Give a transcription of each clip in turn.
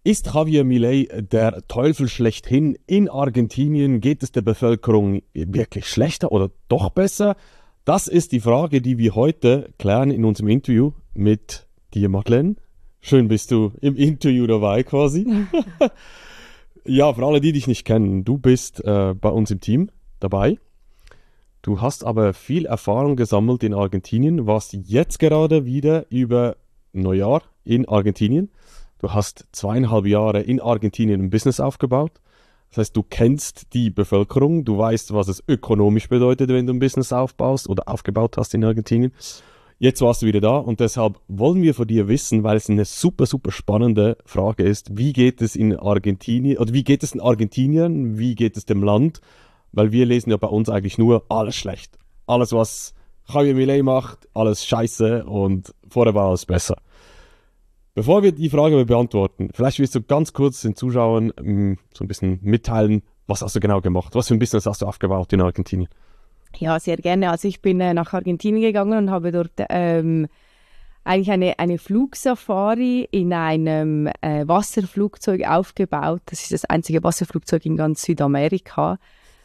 Ist Javier Milei der Teufel schlechthin in Argentinien? Geht es der Bevölkerung wirklich schlechter oder doch besser? Das ist die Frage, die wir heute klären in unserem Interview mit dir, Madeleine. Schön bist du im Interview dabei quasi. Ja, für alle, die dich nicht kennen, du bist bei uns im Team dabei. Du hast aber viel Erfahrung gesammelt in Argentinien, warst jetzt gerade wieder über Neujahr in Argentinien. Du hast 2,5 Jahre in Argentinien ein Business aufgebaut. Das heißt, du kennst die Bevölkerung, du weißt, was es ökonomisch bedeutet, wenn du ein Business aufbaust oder aufgebaut hast in Argentinien. Jetzt warst du wieder da und deshalb wollen wir von dir wissen, weil es eine super, super spannende Frage ist, wie geht es in Argentinien, oder wie geht es in Argentinien, wie geht es dem Land? Weil wir lesen ja bei uns eigentlich nur alles schlecht. Alles, was Javier Milei macht, alles scheiße und vorher war alles besser. Bevor wir die Frage beantworten, vielleicht willst du ganz kurz den Zuschauern so ein bisschen mitteilen, was hast du genau gemacht? Was für ein Business hast du aufgebaut in Argentinien? Ja, sehr gerne. Also ich bin nach Argentinien gegangen und habe dort eigentlich eine Flugsafari in einem Wasserflugzeug aufgebaut. Das ist das einzige Wasserflugzeug in ganz Südamerika,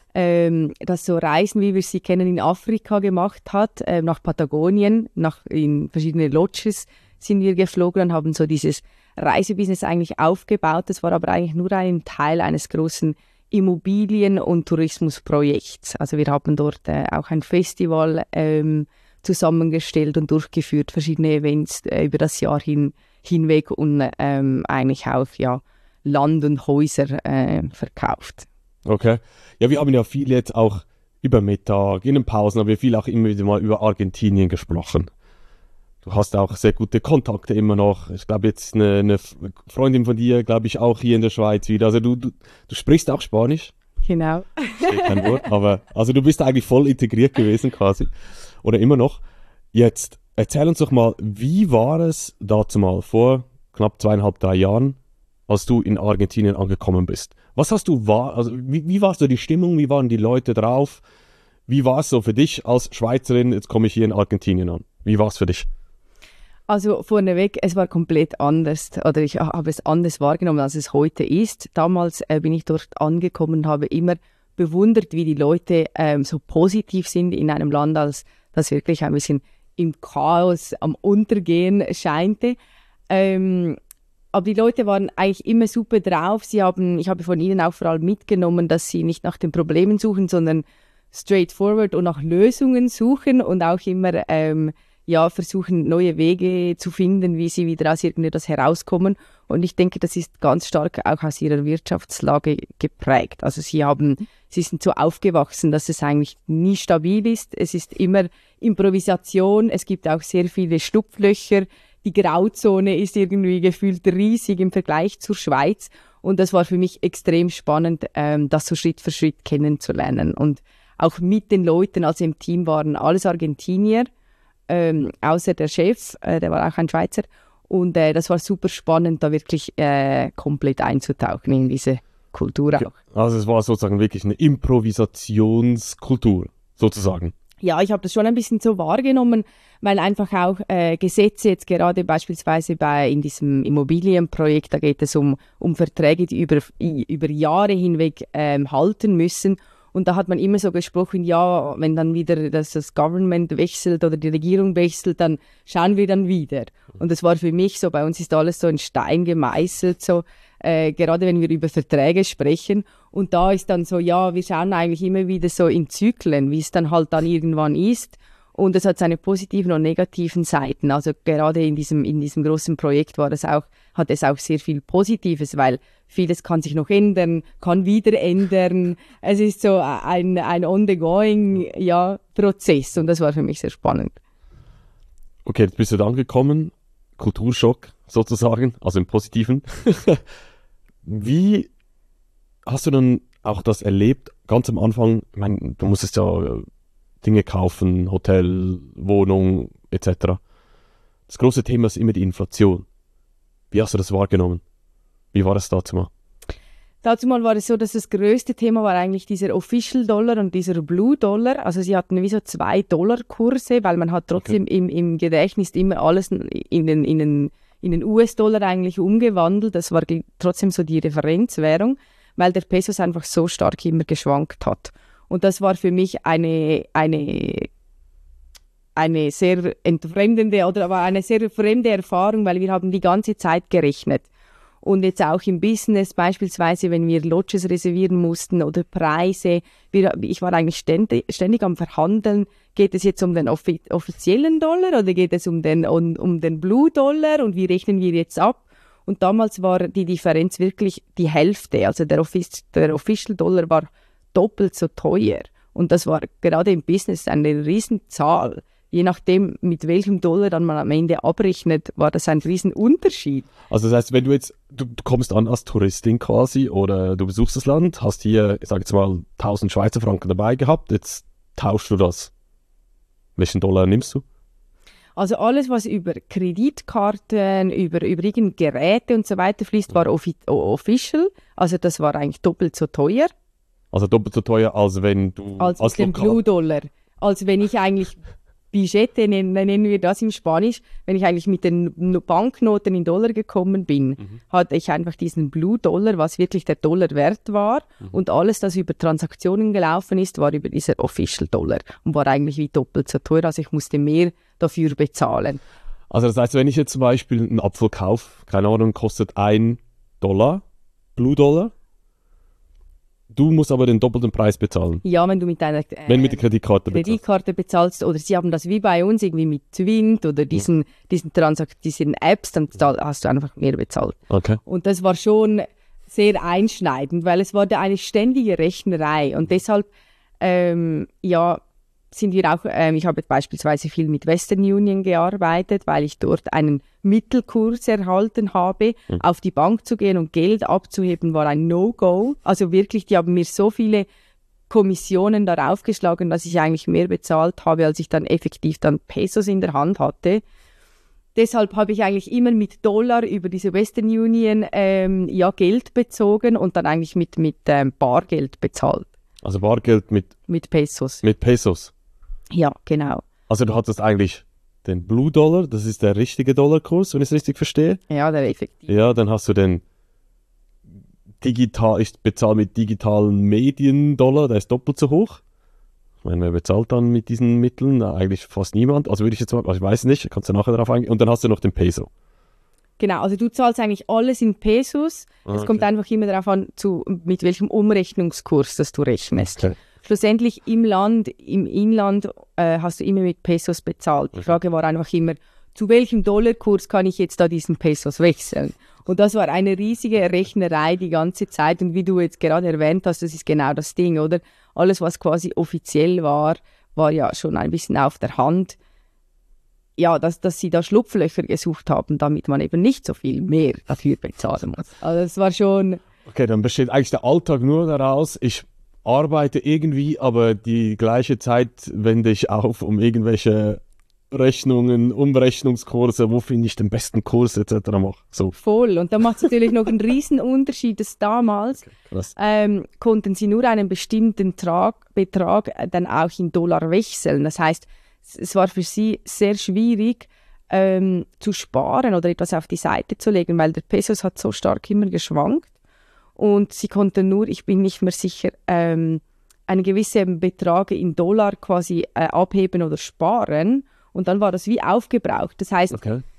das so Reisen, wie wir sie kennen, in Afrika gemacht hat, nach Patagonien, in verschiedene Lodges sind wir geflogen und haben so dieses Reisebusiness eigentlich aufgebaut. Das war aber eigentlich nur ein Teil eines großen Immobilien- und Tourismusprojekts. Also wir haben dort auch ein Festival zusammengestellt und durchgeführt, verschiedene Events über das Jahr hinweg und eigentlich auch Land und Häuser verkauft. Okay. Ja, wir haben ja viel jetzt auch über Mittag, in den Pausen, aber viel auch immer wieder mal über Argentinien gesprochen. Du hast auch sehr gute Kontakte immer noch. Ich glaube, jetzt eine Freundin von dir, glaube ich, auch hier in der Schweiz wieder. Also du sprichst auch Spanisch. Genau. Steht kein Wort, aber also du bist eigentlich voll integriert gewesen quasi. Oder immer noch. Jetzt erzähl uns doch mal, wie war es dazu mal vor knapp 2,5, 3 Jahren, als du in Argentinien angekommen bist? Was hast du wie war so die Stimmung? Wie waren die Leute drauf? Wie war es so für dich als Schweizerin? Jetzt komme ich hier in Argentinien an. Wie war es für dich? Also vorneweg, es war komplett anders, oder ich habe es anders wahrgenommen, als es heute ist. Damals bin ich dort angekommen und habe immer bewundert, wie die Leute so positiv sind in einem Land, als das wirklich ein bisschen im Chaos am Untergehen scheinte. Aber die Leute waren eigentlich immer super drauf. Ich habe von ihnen auch vor allem mitgenommen, dass sie nicht nach den Problemen suchen, sondern straightforward und nach Lösungen suchen und auch immer versuchen, neue Wege zu finden, wie sie wieder aus irgendetwas herauskommen. Und ich denke, das ist ganz stark auch aus ihrer Wirtschaftslage geprägt. Also sie sind so aufgewachsen, dass es eigentlich nie stabil ist. Es ist immer Improvisation. Es gibt auch sehr viele Schlupflöcher. Die Grauzone ist irgendwie gefühlt riesig im Vergleich zur Schweiz. Und das war für mich extrem spannend, das so Schritt für Schritt kennenzulernen. Und auch mit den Leuten, also im Team waren alles Argentinier, außer der Chef, der war auch ein Schweizer. Und das war super spannend, da wirklich komplett einzutauchen in diese Kultur auch. Ja, also es war sozusagen wirklich eine Improvisationskultur, sozusagen. Ja, ich habe das schon ein bisschen so wahrgenommen, weil einfach auch Gesetze jetzt gerade beispielsweise in diesem Immobilienprojekt, da geht es um Verträge, die über Jahre hinweg halten müssen. Und da hat man immer so gesprochen, ja, wenn dann wieder das Government wechselt oder die Regierung wechselt, dann schauen wir dann wieder. Und das war für mich so, bei uns ist alles so in Stein gemeißelt, so gerade wenn wir über Verträge sprechen. Und da ist dann so, ja, wir schauen eigentlich immer wieder so in Zyklen, wie es dann halt dann irgendwann ist. Und es hat seine positiven und negativen Seiten. Also gerade in diesem großen Projekt hat es auch sehr viel Positives, weil vieles kann sich noch ändern, kann wieder ändern. Es ist so ein ongoing Prozess und das war für mich sehr spannend. Okay, jetzt bist du da angekommen, Kulturschock sozusagen, also im Positiven. Wie hast du dann auch das erlebt, ganz am Anfang? Ich meine, du musstest ja Dinge kaufen, Hotel, Wohnung etc. Das große Thema ist immer die Inflation. Wie hast du das wahrgenommen? Wie war das dazu mal? Dazu mal war es so, dass das größte Thema war eigentlich dieser Official Dollar und dieser Blue Dollar. Also sie hatten wie so 2 Dollar Kurse, weil man hat trotzdem im Gedächtnis immer alles in in den US-Dollar eigentlich umgewandelt. Das war trotzdem so die Referenzwährung, weil der Pesos einfach so stark immer geschwankt hat. Und das war für mich eine sehr entfremdende oder aber eine sehr fremde Erfahrung, weil wir haben die ganze Zeit gerechnet. Und jetzt auch im Business, beispielsweise, wenn wir Lodges reservieren mussten oder Preise. Ich war eigentlich ständig am Verhandeln. Geht es jetzt um den offiziellen Dollar oder geht es um den Blue Dollar und wie rechnen wir jetzt ab? Und damals war die Differenz wirklich die Hälfte. Also der Official Dollar war doppelt so teuer. Und das war gerade im Business eine Riesenzahl. Je nachdem, mit welchem Dollar dann man am Ende abrechnet, war das ein Riesenunterschied. Also das heißt, wenn du kommst an als Touristin quasi oder du besuchst das Land, hast hier, ich sage jetzt mal, 1000 Schweizer Franken dabei gehabt, jetzt tauschst du das. Welchen Dollar nimmst du? Also alles, was über Kreditkarten, über irgendeine Geräte und so weiter fließt, war official. Also das war eigentlich doppelt so teuer. Also doppelt so teuer, als wenn du als den Blue Dollar. Als wenn ich eigentlich Budgette, nennen wir das im Spanisch, wenn ich eigentlich mit den Banknoten in Dollar gekommen bin, hatte ich einfach diesen Blue Dollar, was wirklich der Dollar wert war. Und alles, das über Transaktionen gelaufen ist, war über dieser Official Dollar und war eigentlich wie doppelt so teuer. Also ich musste mehr dafür bezahlen. Also das heißt, wenn ich jetzt zum Beispiel einen Apfel kaufe, keine Ahnung, kostet $1, Blue Dollar, du musst aber den doppelten Preis bezahlen. Ja, wenn du mit deiner mit der Kreditkarte bezahlst. Oder sie haben das wie bei uns irgendwie mit Twint oder diesen Apps, dann hast du einfach mehr bezahlt. Okay. Und das war schon sehr einschneidend, weil es war eine ständige Rechnerei. Und deshalb, sind wir auch, ich habe beispielsweise viel mit Western Union gearbeitet, weil ich dort einen Mittelkurs erhalten habe. Auf die Bank zu gehen und Geld abzuheben war ein No-Go. Also wirklich, die haben mir so viele Kommissionen darauf geschlagen, dass ich eigentlich mehr bezahlt habe, als ich dann effektiv dann Pesos in der Hand hatte. Deshalb habe ich eigentlich immer mit Dollar über diese Western Union Geld bezogen und dann eigentlich mit Bargeld bezahlt. Also Bargeld mit Pesos. Mit Pesos? Ja, genau. Also du hattest eigentlich den Blue Dollar, das ist der richtige Dollarkurs, wenn ich es richtig verstehe. Ja, der effektiv. Ja, dann hast du den ich bezahle mit digitalen Medien-Dollar, der ist doppelt so hoch. Ich meine, wer bezahlt dann mit diesen Mitteln? Eigentlich fast niemand. Also würde ich jetzt mal, ich weiß nicht, kannst du nachher darauf eingehen. Und dann hast du noch den Peso. Genau, also du zahlst eigentlich alles in Pesos. Es kommt einfach immer darauf an, mit welchem Umrechnungskurs das du rechnest. Okay. Schlussendlich im Inland hast du immer mit Pesos bezahlt. Die Frage war einfach immer, zu welchem Dollarkurs kann ich jetzt da diesen Pesos wechseln? Und das war eine riesige Rechnerei die ganze Zeit. Und wie du jetzt gerade erwähnt hast, das ist genau das Ding, oder? Alles, was quasi offiziell war ja schon ein bisschen auf der Hand. Ja, dass sie da Schlupflöcher gesucht haben, damit man eben nicht so viel mehr dafür bezahlen muss. Also das war schon... Okay, dann besteht eigentlich der Alltag nur daraus, ich arbeite irgendwie, aber die gleiche Zeit wende ich auf, um irgendwelche Rechnungen, Umrechnungskurse, wo finde ich den besten Kurs etc. mache. So. Voll. Und da macht es natürlich noch einen riesen Unterschied, dass damals konnten sie nur einen bestimmten Betrag dann auch in Dollar wechseln. Das heißt, es war für sie sehr schwierig zu sparen oder etwas auf die Seite zu legen, weil der Pesos hat so stark immer geschwankt. Und sie konnten nur, ich bin nicht mehr sicher, einen gewissen Betrag in Dollar quasi abheben oder sparen. Und dann war das wie aufgebraucht. Das heißt,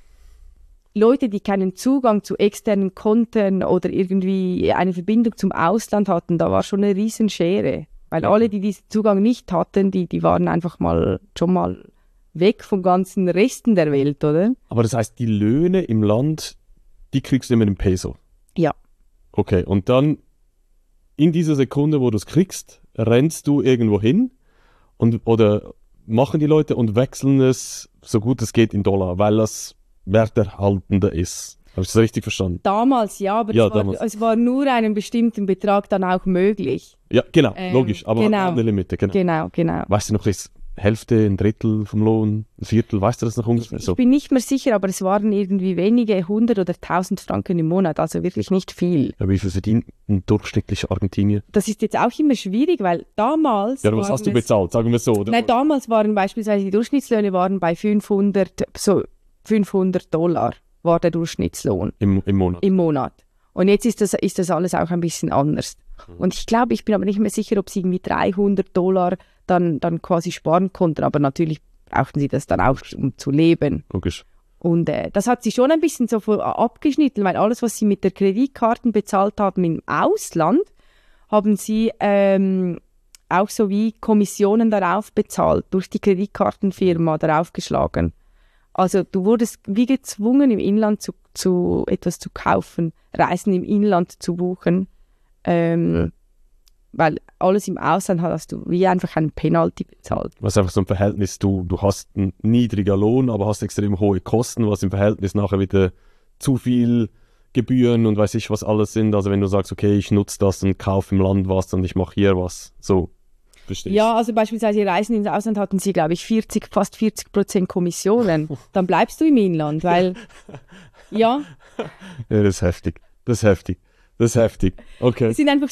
Leute, die keinen Zugang zu externen Konten oder irgendwie eine Verbindung zum Ausland hatten, da war schon eine Riesenschere. Weil alle, die diesen Zugang nicht hatten, die waren einfach schon mal weg vom ganzen Resten der Welt, oder? Aber das heißt, die Löhne im Land, die kriegst du immer in Peso? Ja. Okay, und dann in dieser Sekunde, wo du es kriegst, rennst du irgendwo hin oder machen die Leute und wechseln es so gut es geht in Dollar, weil das werterhaltender ist. Habe ich das richtig verstanden? Damals ja, aber es war nur einen bestimmten Betrag dann auch möglich. Ja, genau, logisch, aber eine Limite. Genau. Weißt du noch, ist Hälfte, ein Drittel vom Lohn, ein Viertel, weißt du das noch ungefähr? Ich bin nicht mehr sicher, aber es waren irgendwie wenige 100 oder 1000 Franken im Monat, also wirklich nicht viel. Ja, wie viel verdient ein durchschnittlicher Argentinier? Das ist jetzt auch immer schwierig, weil damals... Ja, was hast du bezahlt, sagen wir so, oder? Nein, damals waren beispielsweise die Durchschnittslöhne bei $500. war der Durchschnittslohn. Im Monat. Im Monat. Und jetzt ist das alles auch ein bisschen anders. Und ich glaube, ich bin aber nicht mehr sicher, ob sie irgendwie $300 dann quasi sparen konnten. Aber natürlich brauchten sie das dann auch, um zu leben. Logisch. Und das hat sie schon ein bisschen so abgeschnitten, weil alles, was sie mit der Kreditkarten bezahlt haben im Ausland, haben sie auch so wie Kommissionen darauf bezahlt, durch die Kreditkartenfirma darauf geschlagen. Also du wurdest wie gezwungen, im Inland zu etwas zu kaufen, Reisen im Inland zu buchen, weil alles im Ausland hast du wie einfach einen Penalty bezahlt. Was einfach so ein Verhältnis, du hast einen niedrigen Lohn, aber hast extrem hohe Kosten, was im Verhältnis nachher wieder zu viel Gebühren und weiß ich was alles sind. Also wenn du sagst, okay, ich nutze das und kaufe im Land was und ich mache hier was, so. Verstehst. Ja, also beispielsweise Reisen ins Ausland hatten sie, glaube ich, fast 40% Kommissionen. Dann bleibst du im Inland, weil, ja. Ja, das ist heftig. Das ist heftig. Okay. Es sind einfach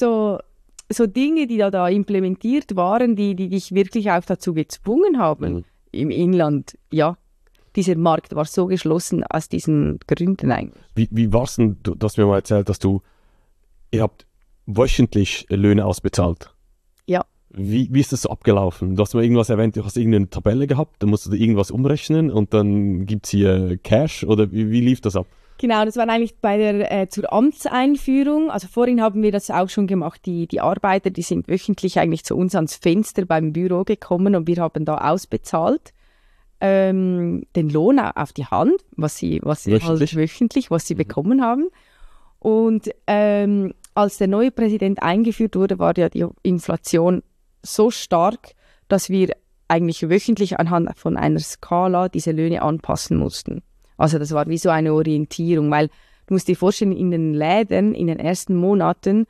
so Dinge, die da implementiert waren, die dich wirklich auch dazu gezwungen haben, im Inland. Ja, dieser Markt war so geschlossen aus diesen Gründen eigentlich. Wie war es denn, du hast mir mal erzählt, dass ihr habt wöchentlich Löhne ausbezahlt. Ja. Wie ist das so abgelaufen? Du hast mal irgendwas erwähnt, du hast irgendeine Tabelle gehabt, da musst du irgendwas umrechnen und dann gibt es hier Cash oder wie lief das ab? Genau, das war eigentlich zur Amtseinführung. Also vorhin haben wir das auch schon gemacht. Die Arbeiter, die sind wöchentlich eigentlich zu uns ans Fenster beim Büro gekommen und wir haben da ausbezahlt den Lohn auf die Hand, was sie wöchentlich bekommen haben. Und als der neue Präsident eingeführt wurde, war ja die Inflation so stark, dass wir eigentlich wöchentlich anhand von einer Skala diese Löhne anpassen mussten. Also das war wie so eine Orientierung, weil du musst dir vorstellen, in den Läden in den ersten Monaten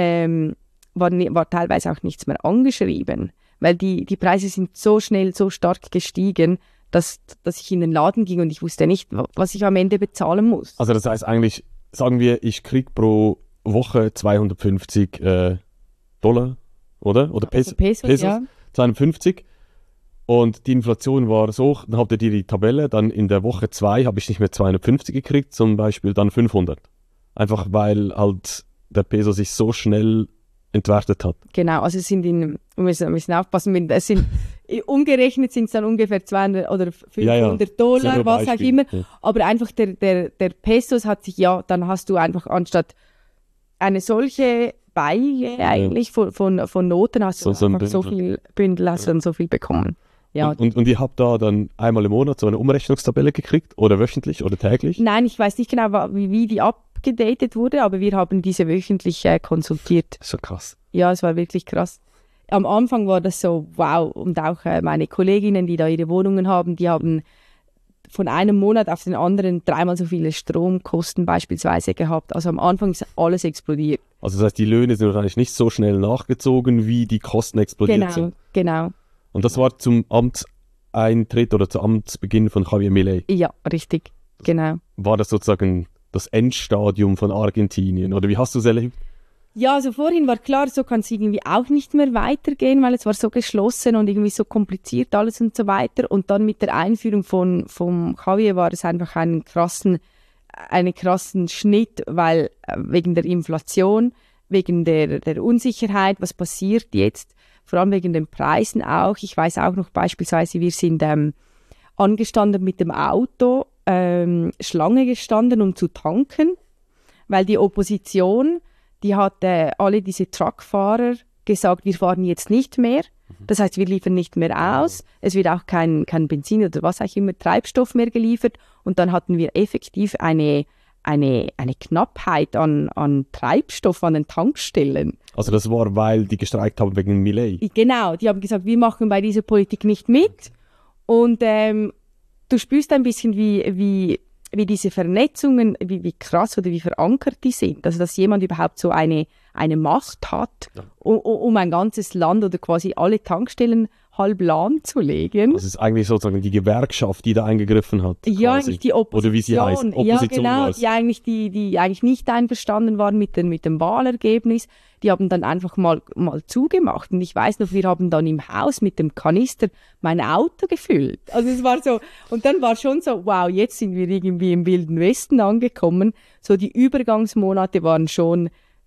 war teilweise auch nichts mehr angeschrieben, weil die Preise sind so schnell, so stark gestiegen, dass ich in den Laden ging und ich wusste nicht, was ich am Ende bezahlen muss. Also das heißt eigentlich, sagen wir, ich kriege pro Woche 250 Dollar, oder? Oder Pesos, ja. 250. Und die Inflation war so, dann habt ihr die Tabelle, dann in der Woche 2 habe ich nicht mehr 250 gekriegt, zum Beispiel dann 500. Einfach weil halt der Peso sich so schnell entwertet hat. Genau, also es sind wir müssen aufpassen, es sind, umgerechnet sind es dann ungefähr 200 oder 500 Dollar, was auch immer. Ja. Aber einfach der Pesos hat sich, dann hast du einfach anstatt eine solche Beige eigentlich von Noten hast du einfach so viel Bündel hast du dann so viel bekommen. Ja. Und ihr habt da dann einmal im Monat so eine Umrechnungstabelle gekriegt oder wöchentlich oder täglich? Nein, ich weiß nicht genau, wie die abgedatet wurde, aber wir haben diese wöchentlich konsultiert. So krass. Ja, es war wirklich krass. Am Anfang war das so, wow. Und auch meine Kolleginnen, die da ihre Wohnungen haben, die haben von einem Monat auf den anderen 3-mal so viele Stromkosten beispielsweise gehabt. Also am Anfang ist alles explodiert. Also das heißt, die Löhne sind wahrscheinlich nicht so schnell nachgezogen, wie die Kosten explodiert sind. Genau. Und das war zum Amtseintritt oder zum Amtsbeginn von Javier Milei? Ja, richtig, genau. War das sozusagen das Endstadium von Argentinien? Oder wie hast du es erlebt? Ja, also vorhin war klar, so kann es irgendwie auch nicht mehr weitergehen, weil es war so geschlossen und irgendwie so kompliziert alles und so weiter. Und dann mit der Einführung vom Javier war es einfach einen krassen Schnitt, weil wegen der Inflation, wegen der Unsicherheit, was passiert jetzt, vor allem wegen den Preisen auch. Ich weiß auch noch beispielsweise, wir sind angestanden mit dem Auto, Schlange gestanden, um zu tanken, weil die Opposition, die hat alle diese Truckfahrer gesagt, wir fahren jetzt nicht mehr. Das heißt, wir liefern nicht mehr aus. Es wird auch kein Benzin oder was auch immer, Treibstoff mehr geliefert. Und dann hatten wir effektiv eine Knappheit an Treibstoff an den Tankstellen. Also das war, weil die gestreikt haben wegen Milei? Genau, die haben gesagt, wir machen bei dieser Politik nicht mit. Und du spürst ein bisschen, wie diese Vernetzungen, wie krass oder wie verankert die sind. Also dass jemand überhaupt so eine Macht hat, um ein ganzes Land oder quasi alle Tankstellen halb lahmzulegen. Das ist eigentlich sozusagen die Gewerkschaft, die da eingegriffen hat. Ja, quasi. eigentlich die Opposition. Oder wie sie heißt, Opposition. Ja, genau, war's. die eigentlich nicht einverstanden waren mit dem Wahlergebnis. Die haben dann einfach mal zugemacht. Und ich weiß noch, wir haben dann im Haus mit dem Kanister mein Auto gefüllt. Also es war so, und dann war schon so, wow, jetzt sind wir irgendwie im Wilden Westen angekommen. So die Übergangsmonate waren schon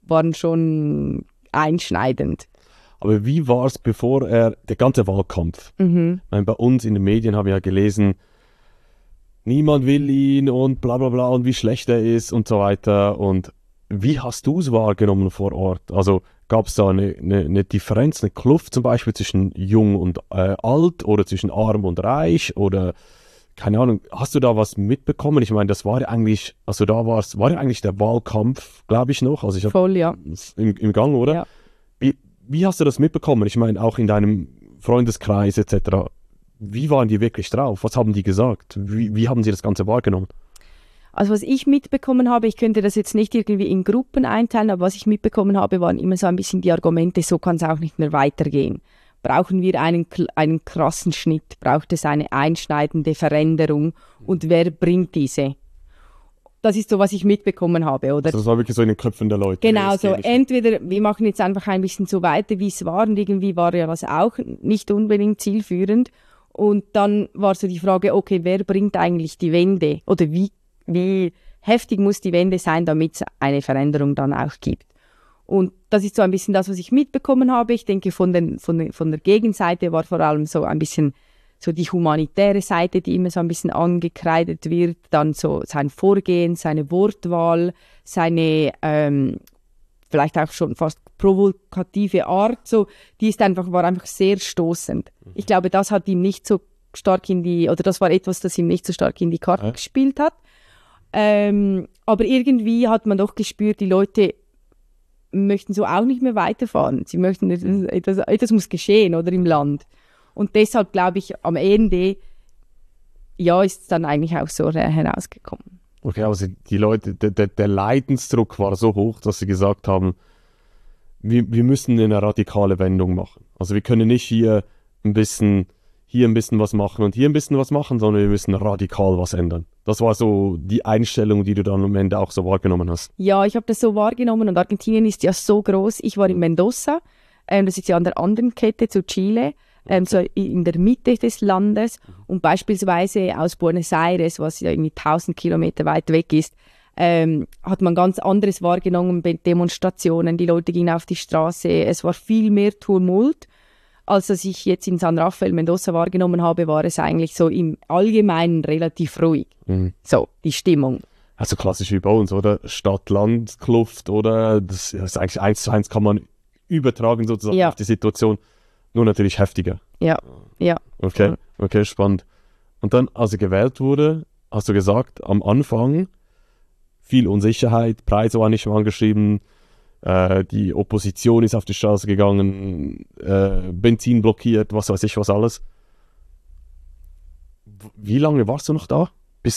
einschneidend. Aber wie war es, bevor der ganze Wahlkampf? Ich meine, bei uns in den Medien haben wir ja gelesen, niemand will ihn und bla bla bla und wie schlecht er ist und so weiter. Und wie hast du es wahrgenommen vor Ort? Also gab es da eine Differenz, eine Kluft zum Beispiel zwischen jung und alt oder zwischen arm und reich oder keine Ahnung, hast du da was mitbekommen? Ich meine, das war ja eigentlich, also war ja eigentlich der Wahlkampf, glaube ich noch. Also Voll, ja. Im Gang, oder? Ja. Wie hast du das mitbekommen? Ich meine, auch in deinem Freundeskreis etc. Wie waren die wirklich drauf? Was haben die gesagt? Wie haben sie das Ganze wahrgenommen? Also was ich mitbekommen habe, ich könnte das jetzt nicht irgendwie in Gruppen einteilen, aber was ich mitbekommen habe, waren immer so ein bisschen die Argumente, so kann es auch nicht mehr weitergehen. Brauchen wir einen krassen Schnitt? Braucht es eine einschneidende Veränderung? Und wer bringt diese? Das ist so, was ich mitbekommen habe, oder? Also das war wirklich so in den Köpfen der Leute. Genau, so entweder wir machen jetzt einfach ein bisschen so weiter, wie es war, und irgendwie war ja das auch nicht unbedingt zielführend. Und dann war so die Frage, okay, wer bringt eigentlich die Wende? Oder wie heftig muss die Wende sein, damit es eine Veränderung dann auch gibt? Und das ist so ein bisschen das, was ich mitbekommen habe. Ich denke, von der Gegenseite war vor allem so ein bisschen so die humanitäre Seite, die immer so ein bisschen angekreidet wird, dann so sein Vorgehen, seine Wortwahl, seine vielleicht auch schon fast provokative Art, so, war einfach sehr stoßend. Ich glaube, das hat ihm nicht so stark das war etwas, das ihm nicht so stark in die Karten gespielt hat. Aber irgendwie hat man doch gespürt, die Leute möchten so auch nicht mehr weiterfahren. Sie möchten, etwas muss geschehen, oder, im Land. Und deshalb glaube ich, am Ende, ja, ist es dann eigentlich auch so herausgekommen. Okay, also die Leute, der Leidensdruck war so hoch, dass sie gesagt haben, wir müssen eine radikale Wendung machen. Also wir können nicht hier ein bisschen was machen und hier ein bisschen was machen, sondern wir müssen radikal was ändern. Das war so die Einstellung, die du dann am Ende auch so wahrgenommen hast. Ja, ich habe das so wahrgenommen, und Argentinien ist ja so groß. Ich war in Mendoza, das ist ja an der anderen Kette zu Chile. So in der Mitte des Landes, und beispielsweise aus Buenos Aires, was ja irgendwie 1000 Kilometer weit weg ist, hat man ganz anderes wahrgenommen bei Demonstrationen. Die Leute gingen auf die Straße, es war viel mehr Tumult. Als dass ich jetzt in San Rafael, Mendoza wahrgenommen habe, war es eigentlich so im Allgemeinen relativ ruhig. So, die Stimmung. Also klassisch wie bei uns, oder? Stadt-Land-Kluft, oder? Das ist eigentlich 1:1, kann man übertragen sozusagen auf die Situation. Nur natürlich heftiger. Ja. Okay, spannend. Und dann, als er gewählt wurde, hast du gesagt, am Anfang viel Unsicherheit, Preise waren nicht mehr angeschrieben, die Opposition ist auf die Straße gegangen, Benzin blockiert, was weiß ich was alles. Wie lange warst du noch da?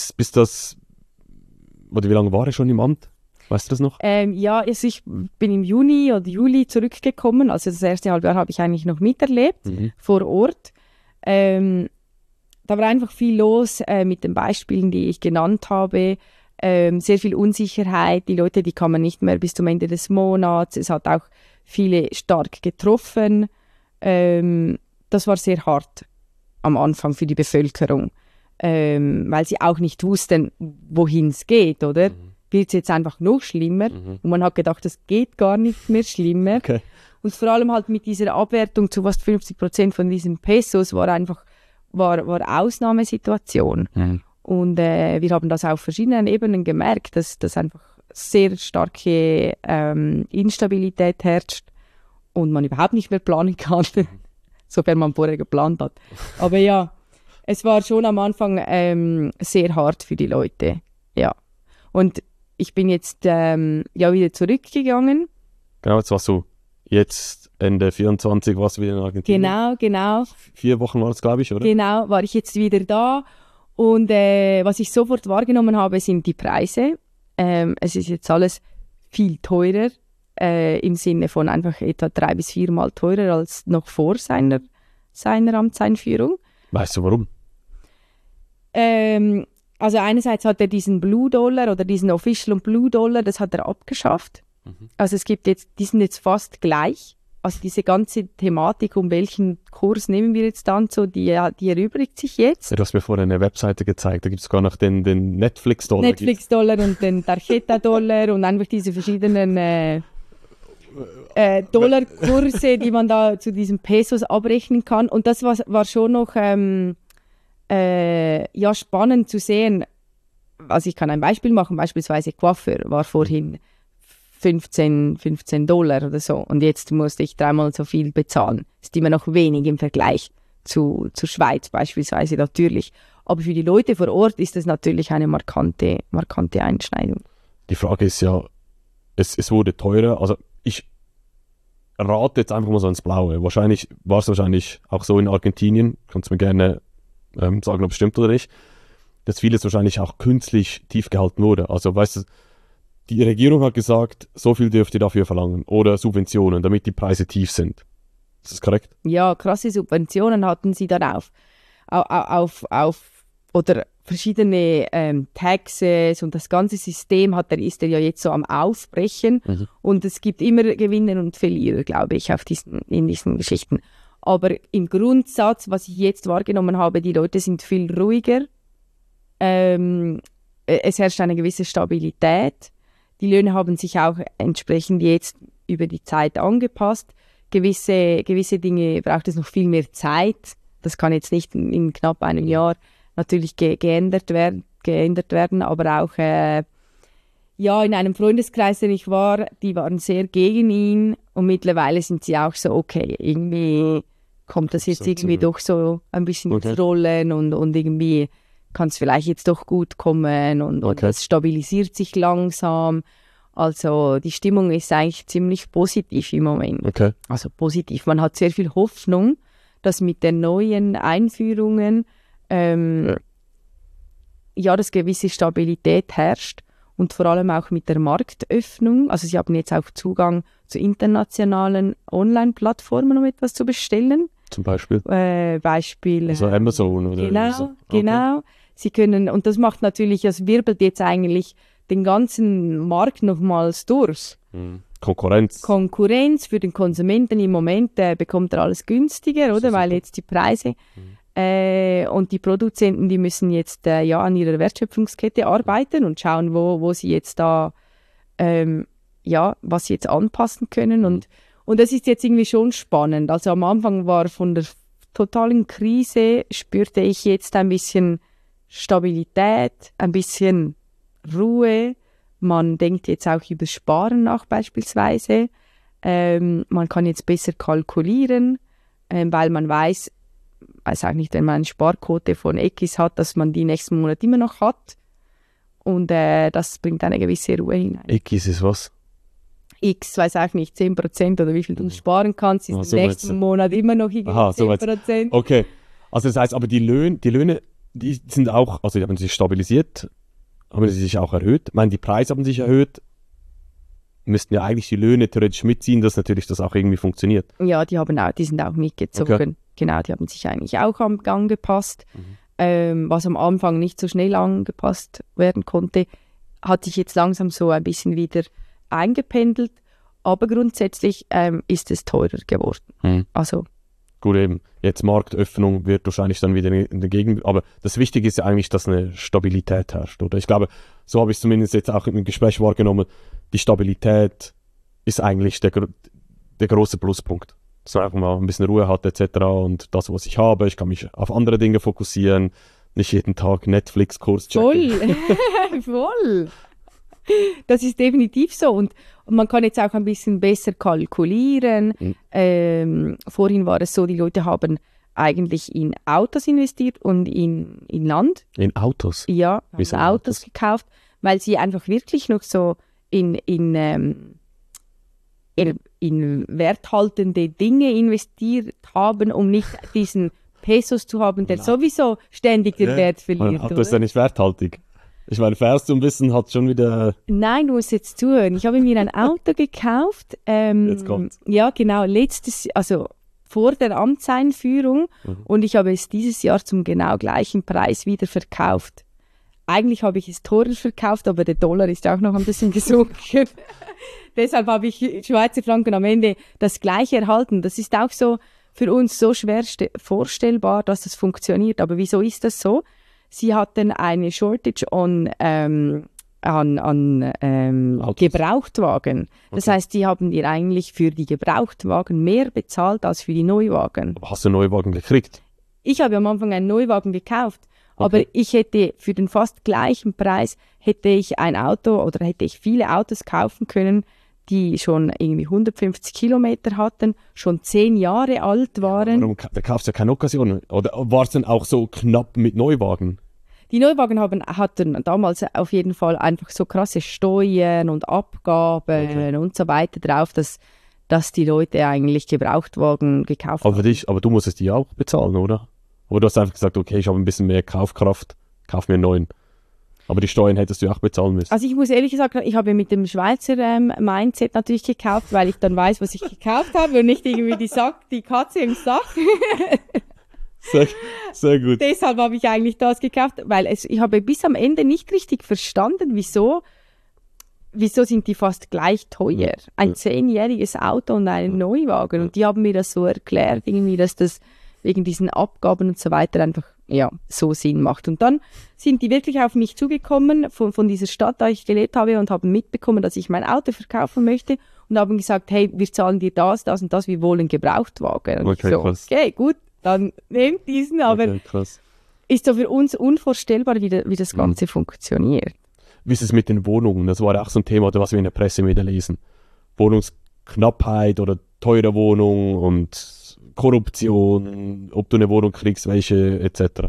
Oder wie lange war er schon im Amt? Weißt du das noch? Ja, also ich bin im Juni oder Juli zurückgekommen. Also das erste Halbjahr habe ich eigentlich noch miterlebt, vor Ort. Da war einfach viel los mit den Beispielen, die ich genannt habe. Sehr viel Unsicherheit. Die Leute, die kamen nicht mehr bis zum Ende des Monats. Es hat auch viele stark getroffen. Das war sehr hart am Anfang für die Bevölkerung, weil sie auch nicht wussten, wohin es geht, oder? Wird es jetzt einfach noch schlimmer? Und man hat gedacht, das geht gar nicht mehr schlimmer. Okay. Und vor allem halt mit dieser Abwertung zu fast 50% von diesen Pesos war Ausnahmesituation. Und wir haben das auf verschiedenen Ebenen gemerkt, dass einfach sehr starke Instabilität herrscht und man überhaupt nicht mehr planen kann, sofern man vorher geplant hat. Aber ja, es war schon am Anfang sehr hart für die Leute. Ja. Und ich bin jetzt wieder zurückgegangen. Genau, jetzt warst du jetzt Ende 24 warst du wieder in Argentinien. Genau. 4 Wochen war das, glaube ich, oder? Genau, war ich jetzt wieder da. Und was ich sofort wahrgenommen habe, sind die Preise. Es ist jetzt alles viel teurer, im Sinne von einfach etwa 3- bis 4-mal teurer als noch vor seiner seiner Amtseinführung. Weißt du warum? Also einerseits hat er diesen Blue Dollar oder diesen Official und Blue Dollar, das hat er abgeschafft. Also es gibt jetzt, die sind jetzt fast gleich. Also diese ganze Thematik, um welchen Kurs nehmen wir jetzt dann so, die erübrigt sich jetzt. Ja, du hast mir vorhin eine Webseite gezeigt, da gibt es sogar noch den Netflix-Dollar. Netflix-Dollar und den Tarjeta-Dollar und einfach diese verschiedenen Dollarkurse, die man da zu diesen Pesos abrechnen kann. Und das war schon noch spannend zu sehen. Also ich kann ein Beispiel machen, beispielsweise Coiffeur war vorhin 15 Dollar oder so und jetzt musste ich 3-mal so viel bezahlen. Ist immer noch wenig im Vergleich zur Schweiz beispielsweise natürlich. Aber für die Leute vor Ort ist das natürlich eine markante Einschneidung. Die Frage ist ja, es wurde teurer, also ich rate jetzt einfach mal so ins Blaue. Wahrscheinlich war es auch so in Argentinien, kannst du mir gerne sagen, ob es stimmt oder nicht, dass vieles wahrscheinlich auch künstlich tief gehalten wurde. Also weißt du, die Regierung hat gesagt, so viel dürft ihr dafür verlangen oder Subventionen, damit die Preise tief sind. Ist das korrekt? Ja, krasse Subventionen hatten sie darauf. Oder verschiedene Taxes und das ganze System ist ja jetzt so am Aufbrechen. Und es gibt immer Gewinner und Verlierer, glaube ich, in diesen Geschichten. Aber im Grundsatz, was ich jetzt wahrgenommen habe, die Leute sind viel ruhiger. Es herrscht eine gewisse Stabilität. Die Löhne haben sich auch entsprechend jetzt über die Zeit angepasst. Gewisse Dinge braucht es noch viel mehr Zeit. Das kann jetzt nicht in knapp einem Jahr natürlich geändert werden, aber auch in einem Freundeskreis, den ich war, die waren sehr gegen ihn und mittlerweile sind sie auch so, okay, irgendwie kommt das jetzt irgendwie doch so ein bisschen ins Rollen und irgendwie kann es vielleicht jetzt doch gut kommen und es stabilisiert sich langsam. Also die Stimmung ist eigentlich ziemlich positiv im Moment. Okay. Also positiv. Man hat sehr viel Hoffnung, dass mit den neuen Einführungen dass gewisse Stabilität herrscht und vor allem auch mit der Marktöffnung. Also sie haben jetzt auch Zugang zu internationalen Online-Plattformen, um etwas zu bestellen. Zum Beispiel? Also Amazon oder so. Genau. Sie können, und das macht natürlich, das wirbelt jetzt eigentlich den ganzen Markt nochmals durch. Konkurrenz für den Konsumenten im Moment bekommt er alles günstiger, oder? Weil jetzt die Preise und die Produzenten, die müssen jetzt an ihrer Wertschöpfungskette arbeiten und schauen, wo sie jetzt da was sie jetzt anpassen können und das ist jetzt irgendwie schon spannend. Also am Anfang war von der totalen Krise, spürte ich jetzt ein bisschen Stabilität, ein bisschen Ruhe. Man denkt jetzt auch über Sparen nach beispielsweise. Man kann jetzt besser kalkulieren, weil man weiß auch nicht, wenn man eine Sparquote von X hat, dass man die nächsten Monate immer noch hat. Und das bringt eine gewisse Ruhe hinein. X ist was? X, weiß auch nicht, 10% oder wie viel du sparen kannst, ist im nächsten Monat immer noch 10%. Okay, also das heißt, aber die Löhne, die sind auch, also die haben sich stabilisiert, haben sie sich auch erhöht. Ich meine, die Preise haben sich erhöht, müssten ja eigentlich die Löhne theoretisch mitziehen, dass natürlich das auch irgendwie funktioniert. Ja, die sind auch mitgezogen. Okay. Genau, die haben sich eigentlich auch angepasst. Was am Anfang nicht so schnell angepasst werden konnte, hat sich jetzt langsam so ein bisschen eingependelt, aber grundsätzlich ist es teurer geworden. Also gut, eben. Jetzt Marktöffnung wird wahrscheinlich dann wieder in der Gegend, aber das Wichtige ist ja eigentlich, dass eine Stabilität herrscht, oder? Ich glaube, so habe ich es zumindest jetzt auch im Gespräch wahrgenommen, die Stabilität ist eigentlich der große Pluspunkt. Dass man einfach mal ein bisschen Ruhe hat etc. und das, was ich habe, ich kann mich auf andere Dinge fokussieren, nicht jeden Tag Netflix-Kurs checken. Voll! Das ist definitiv so und man kann jetzt auch ein bisschen besser kalkulieren. Vorhin war es so, die Leute haben eigentlich in Autos investiert und in Land. In Autos? Ja, haben Autos gekauft, weil sie einfach wirklich noch so in werthaltende Dinge investiert haben, um nicht diesen Pesos zu haben, der sowieso ständig den Wert verliert. Ein Auto ist ja nicht werthaltig. Ich meine, fährst du ein bisschen, hat schon wieder... Nein, du musst jetzt zuhören. Ich habe mir ein Auto gekauft. Jetzt kommt's. Ja, genau. vor der Amtseinführung und ich habe es dieses Jahr zum genau gleichen Preis wieder verkauft. Eigentlich habe ich es teurer verkauft, aber der Dollar ist auch noch ein bisschen gesunken. Deshalb habe ich Schweizer Franken am Ende das Gleiche erhalten. Das ist auch so für uns so schwer vorstellbar, dass das funktioniert. Aber wieso ist das so? Sie hatten eine Shortage an Gebrauchtwagen. Das heißt, die haben dir eigentlich für die Gebrauchtwagen mehr bezahlt als für die Neuwagen. Aber hast du einen Neuwagen gekriegt? Ich habe am Anfang einen Neuwagen gekauft, aber ich hätte für den fast gleichen Preis hätte ich ein Auto oder hätte ich viele Autos kaufen können, die schon irgendwie 150 Kilometer hatten, schon 10 Jahre alt waren. Warum kaufst du ja keine Occasion? Oder war es denn auch so knapp mit Neuwagen? Die Neuwagen hatten damals auf jeden Fall einfach so krasse Steuern und Abgaben und so weiter drauf, dass die Leute eigentlich Gebrauchtwagen gekauft haben. Aber du musstest die auch bezahlen, oder? Aber du hast einfach gesagt, okay, ich habe ein bisschen mehr Kaufkraft, kauf mir einen neuen. Aber die Steuern hättest du auch bezahlen müssen. Also ich muss ehrlich gesagt, ich habe mit dem Schweizer Mindset natürlich gekauft, weil ich dann weiß, was ich gekauft habe und nicht irgendwie die Katze im Sack. Sehr gut. Deshalb habe ich eigentlich das gekauft, weil ich habe bis am Ende nicht richtig verstanden, wieso sind die fast gleich teuer. Ein 10-jähriges Auto und ein Neuwagen. Und die haben mir das so erklärt, irgendwie, dass das wegen diesen Abgaben und so weiter einfach so Sinn macht. Und dann sind die wirklich auf mich zugekommen von dieser Stadt, da ich gelebt habe, und haben mitbekommen, dass ich mein Auto verkaufen möchte und haben gesagt, hey, wir zahlen dir das und das, wir wollen Gebrauchtwagen. Und krass. Okay, gut, dann nehmt diesen, aber ist so für uns unvorstellbar, wie das Ganze funktioniert. Wie ist es mit den Wohnungen? Das war auch so ein Thema, was wir in der Presse wieder lesen. Wohnungsknappheit oder teure Wohnung und Korruption, ob du eine Wohnung kriegst, welche, etc.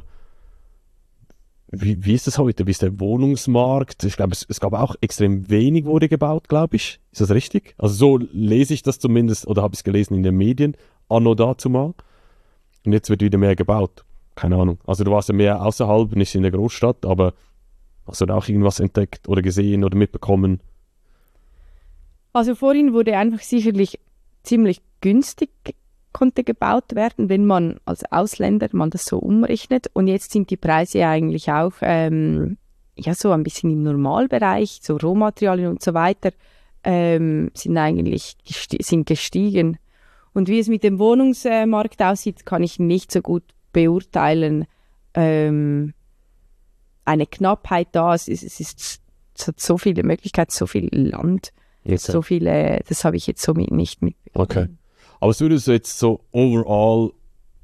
Wie ist das heute? Wie ist der Wohnungsmarkt? Ich glaube, es gab auch extrem wenig wurde gebaut, glaube ich. Ist das richtig? Also so lese ich das zumindest, oder habe ich es gelesen in den Medien, anno dazu mal. Und jetzt wird wieder mehr gebaut. Keine Ahnung. Also du warst ja mehr außerhalb, nicht in der Großstadt, aber hast du da auch irgendwas entdeckt oder gesehen oder mitbekommen? Also vorhin wurde einfach sicherlich ziemlich günstig konnte gebaut werden, wenn man als Ausländer das so umrechnet. Und jetzt sind die Preise eigentlich auch so ein bisschen im Normalbereich, so Rohmaterialien und so weiter, sind eigentlich gestiegen. Und wie es mit dem Wohnungsmarkt aussieht, kann ich nicht so gut beurteilen. Eine Knappheit da, es hat so viele Möglichkeiten, so viel Land, so viele, das habe ich jetzt so nicht mitbekommen. Okay. Aber was würdest du jetzt so overall,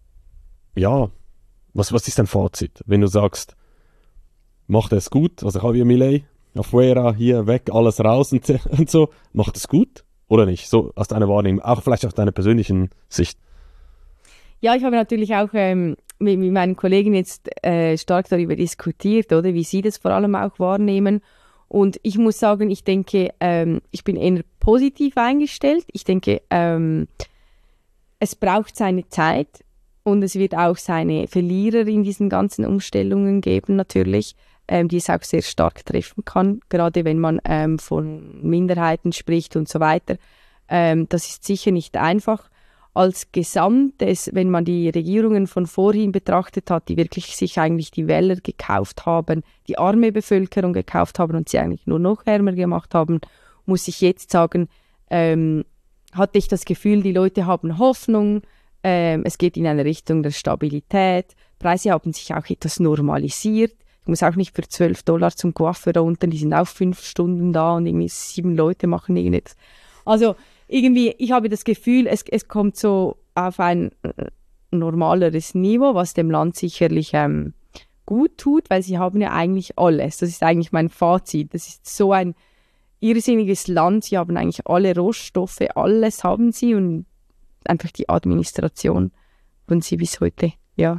was ist dein Fazit, wenn du sagst, macht er es gut, also Javier Milei, afuera, hier, weg, alles raus und so, macht es gut oder nicht, so aus deiner Wahrnehmung, auch vielleicht aus deiner persönlichen Sicht? Ja, ich habe natürlich auch mit meinen Kollegen jetzt stark darüber diskutiert, oder wie sie das vor allem auch wahrnehmen. Und ich muss sagen, ich denke, ich bin eher positiv eingestellt. Ich denke, es braucht seine Zeit und es wird auch seine Verlierer in diesen ganzen Umstellungen geben, natürlich, die es auch sehr stark treffen kann, gerade wenn man von Minderheiten spricht und so weiter. Das ist sicher nicht einfach. Als Gesamtes, wenn man die Regierungen von vorhin betrachtet hat, die wirklich sich eigentlich die Wähler gekauft haben, die arme Bevölkerung gekauft haben und sie eigentlich nur noch ärmer gemacht haben, muss ich jetzt sagen, hatte ich das Gefühl, die Leute haben Hoffnung, es geht in eine Richtung der Stabilität, Preise haben sich auch etwas normalisiert. Ich muss auch nicht für $12 zum Coiffeur da unten, die sind auch 5 Stunden da und irgendwie 7 Leute machen irgendetwas. Also irgendwie, ich habe das Gefühl, es kommt so auf ein normaleres Niveau, was dem Land sicherlich gut tut, weil sie haben ja eigentlich alles. Das ist eigentlich mein Fazit. Das ist so ein irrsinniges Land. Sie haben eigentlich alle Rohstoffe, alles haben sie und einfach die Administration und sie bis heute,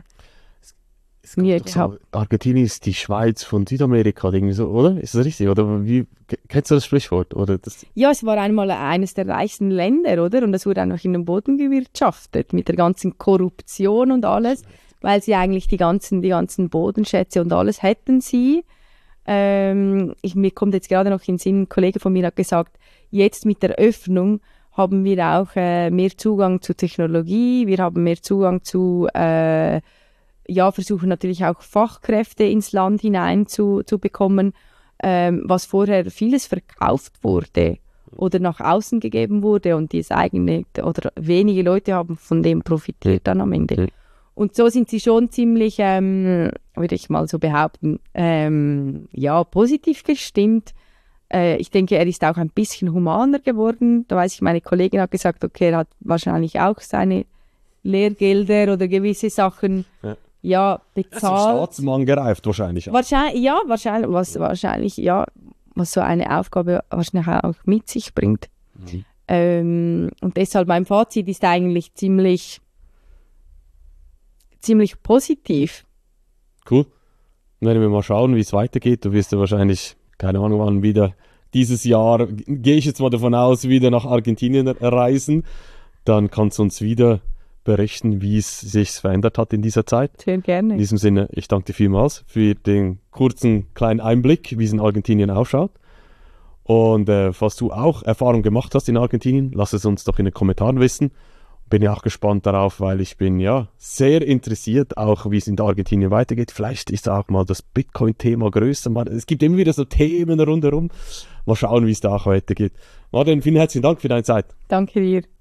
mir gehabt. So, Argentinien ist die Schweiz von Südamerika, irgendwie so, oder? Ist das richtig? Oder wie, kennst du das Sprichwort? Oder das? Ja, es war einmal eines der reichsten Länder, oder? Und das wurde einfach in den Boden gewirtschaftet, mit der ganzen Korruption und alles, weil sie eigentlich die ganzen Bodenschätze und alles hätten sie. Mir kommt jetzt gerade noch in den Sinn, ein Kollege von mir hat gesagt, jetzt mit der Öffnung haben wir auch mehr Zugang zu Technologie, wir haben mehr Zugang zu, versuchen natürlich auch Fachkräfte ins Land hinein zu bekommen, was vorher vieles verkauft wurde oder nach außen gegeben wurde und das eigene oder wenige Leute haben von dem profitiert dann am Ende. Und so sind sie schon ziemlich, würde ich mal so behaupten, positiv gestimmt. Ich denke, er ist auch ein bisschen humaner geworden. Da weiß ich, meine Kollegin hat gesagt, okay, er hat wahrscheinlich auch seine Lehrgelder oder gewisse Sachen bezahlt. Er ist zum Staatsmann gereift wahrscheinlich. Wahrscheinlich, was so eine Aufgabe wahrscheinlich auch mit sich bringt. Und deshalb mein Fazit ist eigentlich ziemlich positiv. Cool. Dann werden wir mal schauen, wie es weitergeht. Du wirst ja wahrscheinlich, keine Ahnung wann, wieder dieses Jahr, gehe ich jetzt mal davon aus, wieder nach Argentinien reisen. Dann kannst du uns wieder berichten, wie es sich verändert hat in dieser Zeit. Sehr gerne. In diesem Sinne, ich danke dir vielmals für den kurzen, kleinen Einblick, wie es in Argentinien ausschaut. Und falls du auch Erfahrung gemacht hast in Argentinien, lass es uns doch in den Kommentaren wissen. Bin ja auch gespannt darauf, weil ich bin sehr interessiert, auch wie es in Argentinien weitergeht. Vielleicht ist auch mal das Bitcoin-Thema größer. Es gibt immer wieder so Themen rundherum. Mal schauen, wie es da auch weitergeht. Martin, vielen herzlichen Dank für deine Zeit. Danke dir.